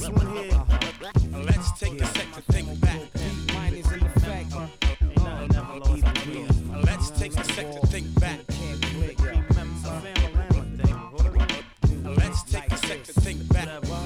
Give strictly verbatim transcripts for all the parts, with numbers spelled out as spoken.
this one here. Let's take a sec to think back. Mine is in effect. Let's take a sec to think back. Let's take a sec to think back.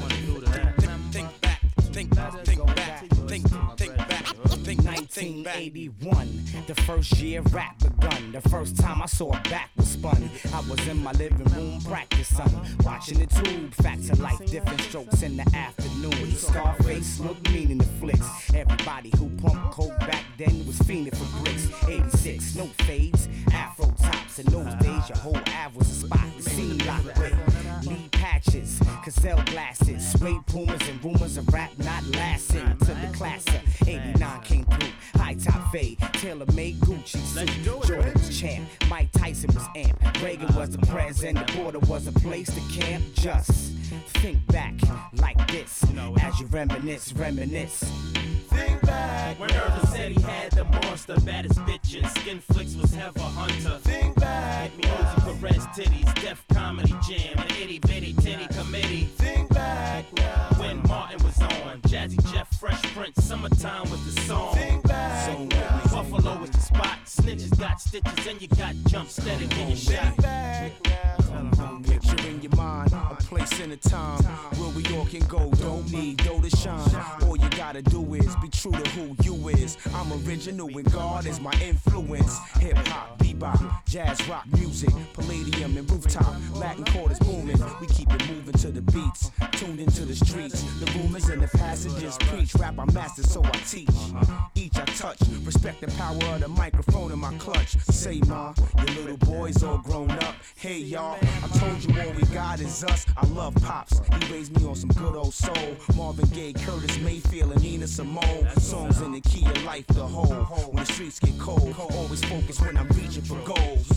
Think back, think, think back, think, think back, think, nineteen eighty-one, the first year rap begun. The first time I saw a back was spun. I was in my living room practice, son, watching the tube. Facts of life, different strokes in the afternoon. Scarface looked mean in the flicks. Everybody who pumped coke back then was fiending for bricks. eighty-six, no fades, afro tops. In those days, your whole av was a spot. The scene locked with lead patches, gazelle glasses, suede pumas and rumors of rap not lasting until the class of eighty-nine came through. High top fade, tailor made Gucci suit. Jordan was champ, Mike Tyson was amp, Reagan was the president, the border was a place to camp. Just think back like this as you reminisce, reminisce. Think back when Irvin said he had the monster, baddest bitches. Skin Flicks was Heather Hunter. Think back, hit me Ozzy Perez titties, Def Comedy Jam, an itty bitty titty committee. Think back when Martin was on, Jazzy Jeff, Fresh Prince, Summertime was the song. Think back, so Buffalo was the spot. Snitches got stitches and you got jump steady getting shot. Think back now. Picture in your mind a place and a time where we all can go. Don't need dough to shine. All you gotta do is be true to who you is. I'm original and God is my influence. Hip hop, bebop, jazz, rock music, Palladium and rooftop, Latin quarters booming. We keep it moving to the beats, tuned into the streets. The rumors and the passages preach. Rap I master, so I teach. Each I touch, respect the power of the microphone in my clutch. Say ma, your little boys all grown up. Hey y'all, I told you all we got is us. I love Pops, he raised me on some good old soul. Marvin Gaye, Curtis Mayfield, and Nina Simone. Songs in the key of life, the whole. When the streets get cold, always focus when I'm reaching for goals.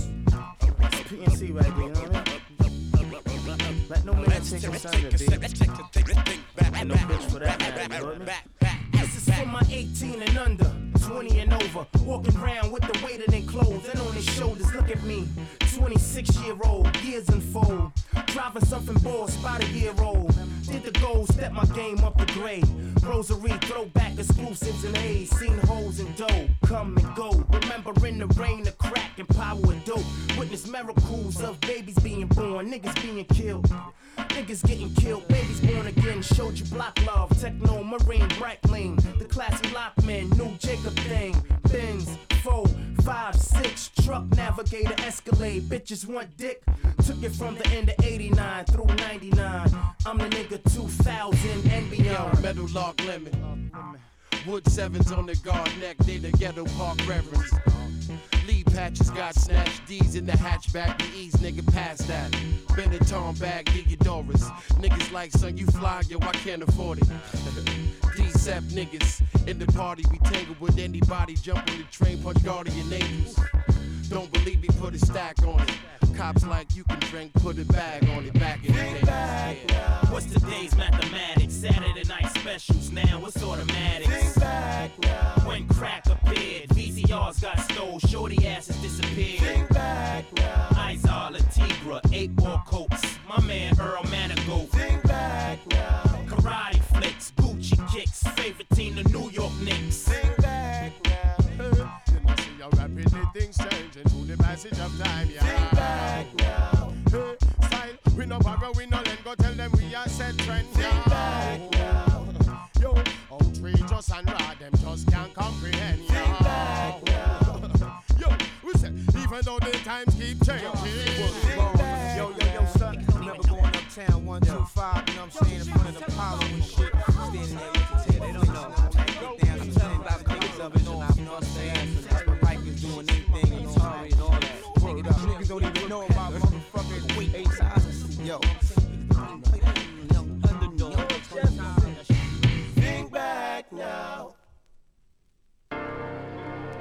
P N C right there, you know what I mean? Let no man take a Sunday, baby. And no bitch for that matter, you know what I mean? This is for my eighteen and under, twenty and over, walking around with the weight in their clothes and on their shoulders. Look at me, twenty-six year old, years unfold, driving something ball, spot a year old. Did the goal, step my game up the grade. Rosary, throwback exclusives and A's. Seen hoes and dough, come and go. Remember in the rain, the crack and power of dope. Witness miracles of babies being born, niggas being killed. Niggas getting killed, babies born again. Showed you block love, techno, marine, bright lane. The classy Lockman, new Jacob thing. Benz, four, five, six, truck navigator, Escalade. Bitches want dick. Took it from the end of eighty-nine through ninety-nine. I'm the nigga two thousand and beyond. Metal lock limit. Wood sevens on the guard neck, they the ghetto park reverends. Lead patches got snatched, D's in the hatchback, the E's nigga past that. Benetton bag, Diodorus. Niggas like, son, you fly, yo, I can't afford it. D-Sep niggas, in the party, we tangle with anybody, jump on the train, punch guardian angels. Don't believe me, put a stack on it. Cops like you can drink, put a bag on it, back in the day. Yeah. What's today's mathematics? Saturday night specials now, what's automatics? Think back now. When crack appeared, V C Rs got stole, shorty asses disappeared. Think back now. Izar, Latigra, eight ball coats, my man Earl Manigault. Think back now. Karate flicks, Gucci kicks, favorite team the New York Knicks. Think back now. How rapidly things changing through the passage of time, yeah. Think back now. Hey, style, we no borrow, we no lend, go tell them we are set trend, yeah. Think back now. Yo, outrageous and raw, them just can't comprehend, yeah. Think back now. Yo, we said, even though the times keep changing. Think back Yo, yo, yo, son, remember going uptown, one, two, five, you know what I'm saying, in front of the Apollo and shit. Standing there with your tail, they don't know. Down, I'm telling about niggas up north, you know what I'm saying? Doing anything and all that. Word up. Niggas don't even know about motherfucking eight sizes. Yo,